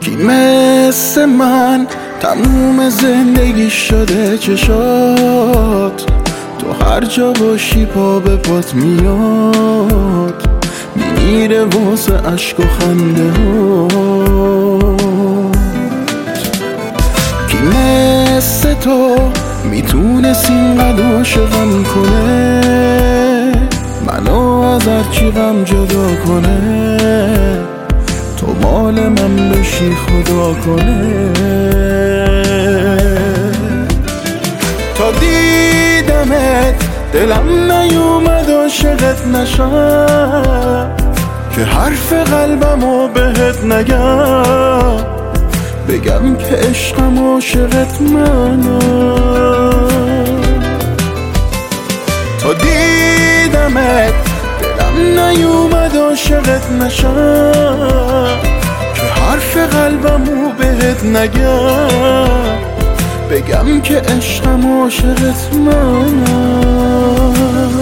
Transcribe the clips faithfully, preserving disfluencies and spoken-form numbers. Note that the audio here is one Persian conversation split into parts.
کی مثل من تموم زندگی شده چشات، تو هر جا باشی پا به پات میاد، میمیره واسه عشق و خنده هات. کی مثل تو میتونست اینقدر عاشقم کنه، منو از هرچی غم جدا کنه، تو مال من بشی خدا کنه. تا دیدمت دلم نیومد عاشقت نشم، که حرف قلبمو بهت نگم، بگم که عشقم عاشقت منم. تا دیدمت دلم نیومد عاشقت نشم، که حرف قلبمو بهت نگم، بگم که عشقم عاشقت منم.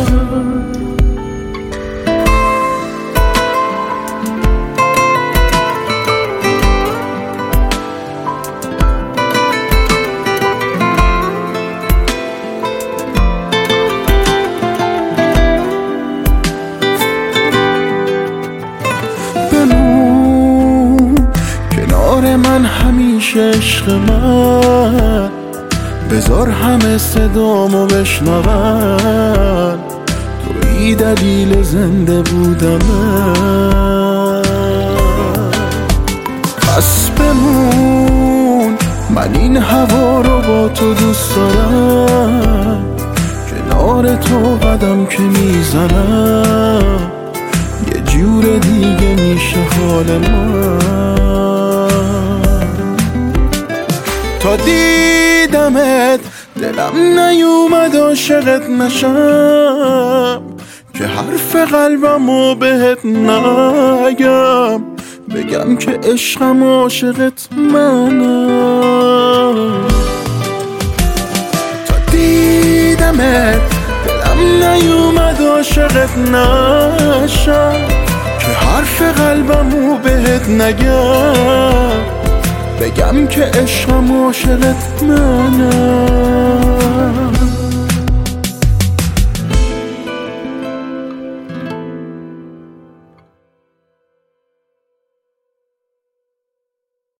من همیشه عشق من، بذار همه صدامو بشنون، توی دلیل زنده بودم. پس بمون، من این هوا رو با تو دوست دارم، کنار تو قدم که میزنم، یه جور دیگه میشه حال من. تا دیدمت دلم نیومد عاشقت نشم، که حرف قلبمو بهت نگم، بگم که عشقم عاشقت منم. تا دیدمت دلم نیومد عاشقت نشم، که حرف قلبمو بهت نگم، بگم که عشقم عاشقت منم.